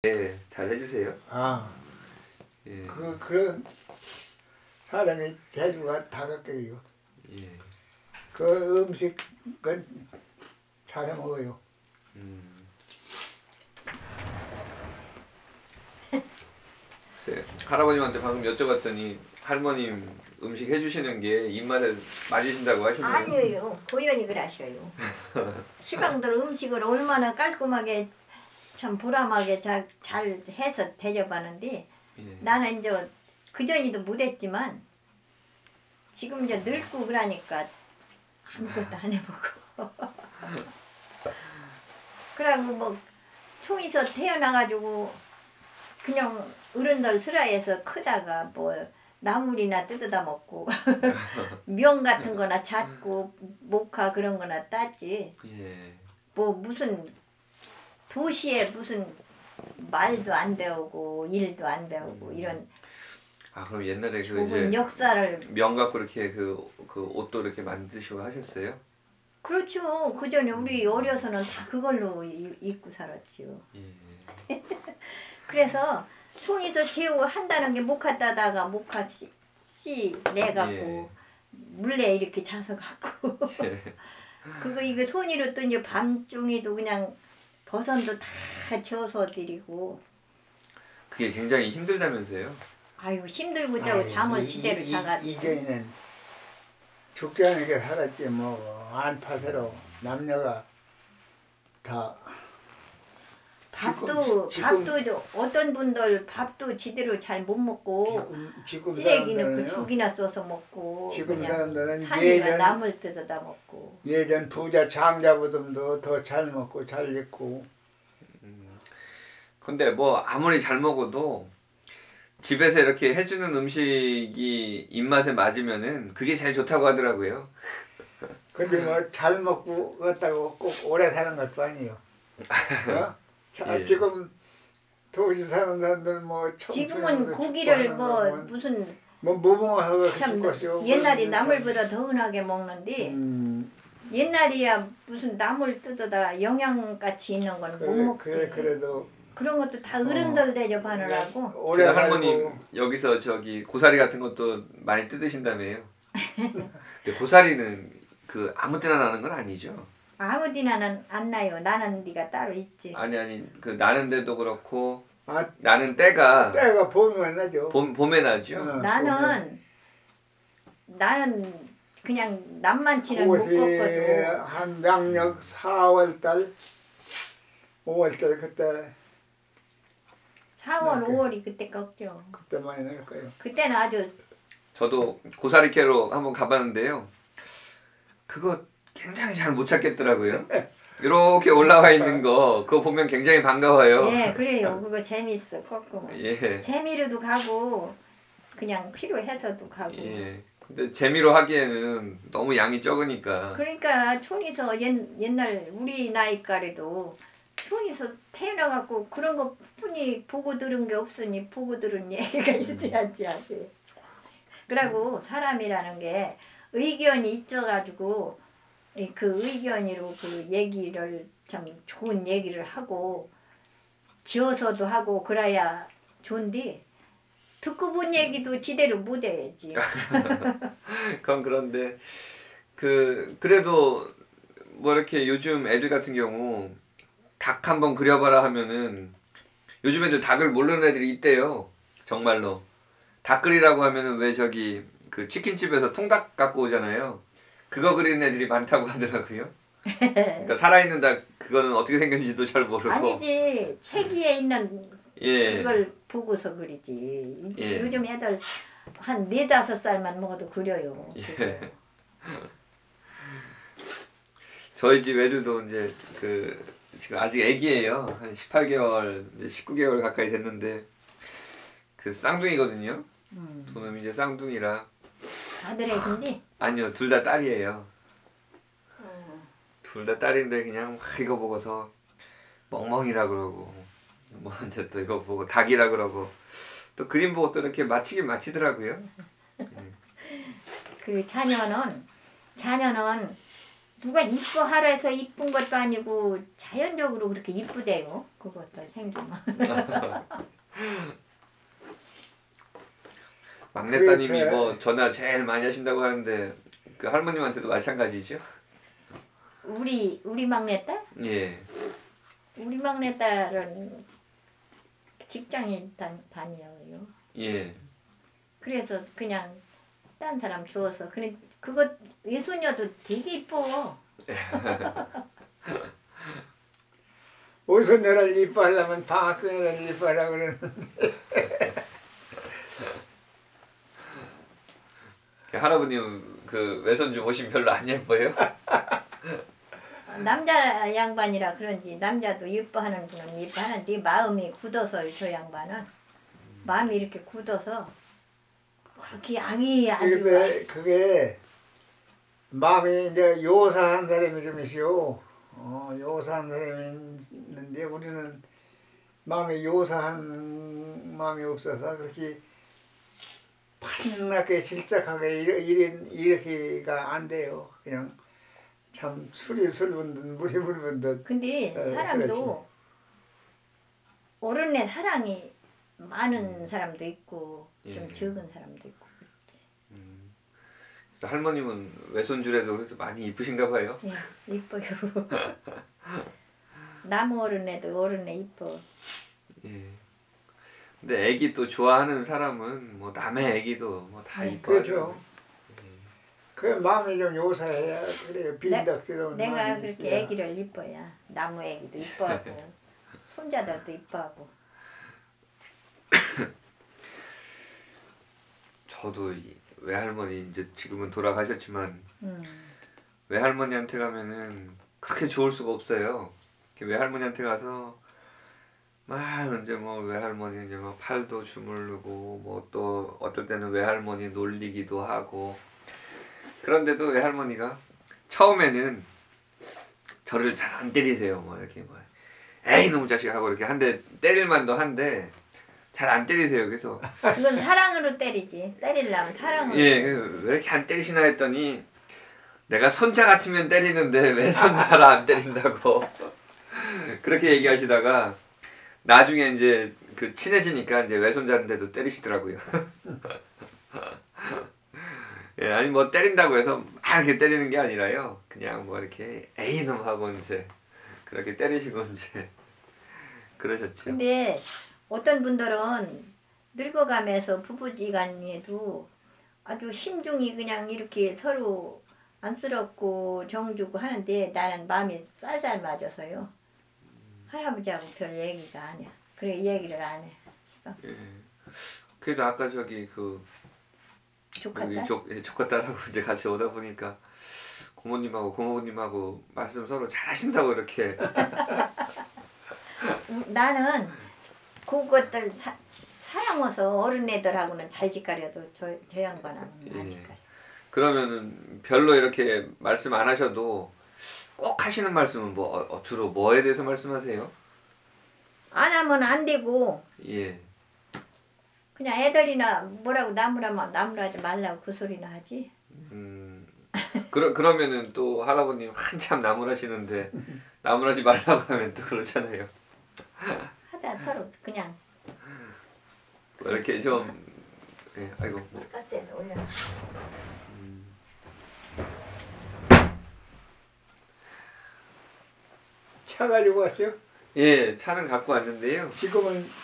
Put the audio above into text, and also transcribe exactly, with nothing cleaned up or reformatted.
예, 잘 해주세요. 아, 예, 그, 그런 사람이 재주가 다각계요. 예, 그 음식은 잘 먹어요. 음. 글쎄, 할아버님한테 방금 여쭤봤더니 할머님 음식 해주시는 게 입맛에 맞으신다고 하시네요. 아니에요. 고연히 그러셔요. 시방들 음식을 얼마나 깔끔하게 참 보람하게 자, 잘 해서 대접하는데 예. 나는 이제 그전에도 못했지만 지금 이제 늙고 그러니까 아무것도 안 해보고 그러고 뭐 초에서 태어나가지고 그냥 어른들 슬하에서 크다가 뭐 나물이나 뜯어다 먹고 면 같은 거나 잡고 목화 그런 거나 땄지. 예. 뭐 무슨 도시에 무슨 말도 안 배우고 일도 안 배우고 음. 이런 아, 그럼 옛날에 그 좁은 이제 역사를 면 갖고 이렇게 그, 그 옷도 이렇게 만드시고 하셨어요? 그렇죠. 그전에 우리 어려서는 다 그걸로 이- 입고 살았지요. 예. 그래서 촌에서 재우 한다는 게 목화 따다가 목화 씨, 씨 내갖고 예. 물레 이렇게 자서 갖고 그거 이거 손으로 또 이제 밤중에도 그냥 버선도 다 져서 드리고 그게 굉장히 힘들다면서요? 아유 힘들고 자고 아이, 잠을 이, 지대로 이, 자가지고 이제는 죽지 않게 살았지 뭐 안팎으로 남녀가 다 밥도 지금, 밥도 저- 어떤 분들 밥도 제대로 잘 못 먹고 지금, 지금 쓰레기 넣고 사람들은요. 죽이나 써서 먹고 지금 그냥 사람들은 산이가 예전 나물 뜯어다 먹고 예전 부자 장자보다도 더 잘 먹고 잘 입고. 음. 근데 뭐 아무리 잘 먹어도 집에서 이렇게 해주는 음식이 입맛에 맞으면은 그게 제일 좋다고 하더라고요. 근데 뭐 잘 먹고 그렇다고 꼭 오래 사는 것도 아니에요. 어? 자, 예. 지금 도시 사는 사람들 뭐 지금은 청춘에도 죽고 고기를 하는 뭐 거면 무슨 뭐 무궁화가 참 죽겠어요. 옛날이 그런데 참, 나물보다 더 흔하게 먹는데 음, 옛날이야 무슨 나물 뜯어다 영양가치 있는 건 못 그래, 먹지. 그래, 그래도 그런 것도 다 어, 어른들 대접하느라고 오래 그래도 살고. 할머님 여기서 저기 고사리 같은 것도 많이 뜯으신다며요. 근데 고사리는 그 아무 때나 나는 건 아니죠. 아무 데나는 안 나요. 나는 데가 따로 있지. 아니 아니 그 나는데도 그렇고 아, 나는 때가 때가 보면 나죠. 봄 봄에 나죠. 어, 보면. 나는 나는 그냥 남만치는 못 그것이 걷어도 한 양력 사월 달, 오월 달 그때 사월, 날 거, 오월이 그때 꺾죠. 그때 많이 날 거예요. 그때는 아주 저도 고사리 캐러 한번 가봤는데요. 그거 굉장히 잘 못 찾겠더라고요. 이렇게 올라와 있는 거 그거 보면 굉장히 반가워요. 예 그래요. 그거 재밌어 꺾으면 예. 재미로도 가고 그냥 필요해서도 가고. 예. 근데 재미로 하기에는 너무 양이 적으니까. 그러니까 촌에서 옛, 옛날 우리 나이까지도 촌에서 태어나갖고 그런 것뿐이 보고 들은 게 없으니 보고 들은 얘기가 있어야지 하지. 그리고 사람이라는 게 의견이 있어가지고 이 그 의견으로 그 얘기를 참 좋은 얘기를 하고 지어서도 하고 그래야 좋은데 듣고 본 얘기도 지대로 못 해야지. 그건 그런데 그 그래도 뭐 이렇게 요즘 애들 같은 경우 닭 한번 그려봐라 하면은 요즘 애들 닭을 모르는 애들이 있대요. 정말로. 닭 그리라고 하면은 왜 저기 그 치킨집에서 통닭 갖고 오잖아요. 그거 그리는 애들이 많다고 하더라고요. 그러니까 살아있는 닭 그거는 어떻게 생겼는지도 잘 모르고. 아니지 책 위에 있는 예. 그걸 보고서 그리지. 이- 예. 요즘 애들 한 네다섯 살만 먹어도 그려요. 그거. 예. 저희 집 애들도 이제 그 지금 아직 애기예요. 한 십팔 개월, 이제 십구 개월 가까이 됐는데 그 쌍둥이거든요. 음. 두 놈이 이제 쌍둥이라 아들 애긴데. 아니요 둘 다 딸이에요. 어. 둘 다 딸인데 그냥 막 이거 보고서 멍멍이라 그러고 뭐 이제 또 이거 보고 닭이라 그러고 또 그림 보고 또 이렇게 맞히긴 맞히더라고요. 그 자녀는 자녀는 누가 이뻐하라 해서 이쁜 것도 아니고 자연적으로 그렇게 이쁘대요. 그것도 생기면. 막내 그게 따님이 제- 뭐 전화 제일 많이 하신다고 하는데 그 할머님한테도 마찬가지죠? 우리 우리 막내딸? 예. 우리 막내딸은 직장인 단, 다녀요. 예. 그래서 그냥 딴 사람 주워서 그래 그거 이순여도 되게 이뻐. 오손녀를 이뻐하려면 방학금에를 이뻐하라고 그러는. 할아버님 그 외손주 모심 별로 안 예뻐요? 남자 양반이라 그런지 남자도 이뻐하는 분은 이뻐하는데 마음이 굳어서 저 양반은 마음이 이렇게 굳어서 그렇게 양이 아주 그게, 그게 마음이 이제 요사한 사람이 좀 있어요. 어, 요사한 사람이 있는데 우리는 마음이 요사한 마음이 없어서 그렇게 판나게 질짝하게 이래, 이래, 이렇게가 안 돼요. 그냥 참 술이 술 붓듯 물이 물 붓듯. 근데 어, 사람도 어른의 사랑이 많은 음. 사람도 있고 좀 예. 적은 사람도 있고 음. 할머님은 외손주라도 그래도 많이 이쁘신가 봐요. 예, 이뻐요. 남 어른애도 어른애 이뻐. 예. 근데 애기 또 좋아하는 사람은 뭐 남의 애기도 뭐 다 네. 이뻐하죠. 그렇죠. 예. 그 마음이 좀 요사해야 그래요. 빈덕스러운 내가 마음이 그렇게 있어야. 애기를 이뻐야 나무 애기도 이뻐하고 손자들도 이뻐하고. 저도 이 외할머니 이제 지금은 돌아가셨지만 음. 외할머니한테 가면은 그렇게 좋을 수가 없어요. 이렇게 외할머니한테 가서 막 이제 뭐 외할머니 이제 막 팔도 주물르고 뭐 또 어떨 때는 외할머니 놀리기도 하고 그런데도 외할머니가 처음에는 저를 잘 안 때리세요. 뭐 이렇게 뭐 에이 놈 자식 하고 이렇게 한 대 때릴 만도 한데 잘 안 때리세요. 그래서 그건 사랑으로 때리지. 때리려면 사랑으로. 예, 때리지. 왜 이렇게 안 때리시나 했더니 내가 손자 같으면 때리는데 왜 손자를 안 때린다고 그렇게 얘기하시다가 나중에 이제 그 친해지니까 이제 외손자인데도 때리시더라고요. 예, 아니 뭐 때린다고 해서 막 이렇게 때리는 게 아니라요. 그냥 뭐 이렇게 에이 놈 하고 이제 그렇게 때리시고 이제 그러셨죠. 근데 어떤 분들은 늙어가면서 부부지간에도 아주 심중이 그냥 이렇게 서로 안쓰럽고 정주고 하는데 나는 마음이 쌀쌀 맞아서요. 할아버지하고 별 얘기가 아니야. 그래 얘기를 안 해. 예. 그래도 아까 저기 그 여기 조카딸? 조, 예, 조카딸하고 이제 같이 오다 보니까 고모님하고 고모님하고 말씀 서로 잘하신다고 이렇게 음, 나는 그것들 사, 사랑해서 어른애들하고는 잘 짓가려도 저, 저 양반하고는 안 예. 짓가려. 그러면은 별로 이렇게 말씀 안 하셔도 꼭 하시는 말씀은 뭐 어, 어, 주로 뭐에 대해서 말씀하세요? 안 하면 안 되고 예. 그냥 애들이나 뭐라고 나무라면 나무라지 말라고 그 소리나 하지. 음. 그러 그러면은 또 할아버님 한참 나무라시는데 나무라지 말라고 하면 또 그러잖아요. 하다 서로 그냥 뭐 이렇게 좀 예, 아이고 뭐 스카스에다 올려놔. 음, 차 가지고 왔어요? 예, 차는 갖고 왔는데요. 지금은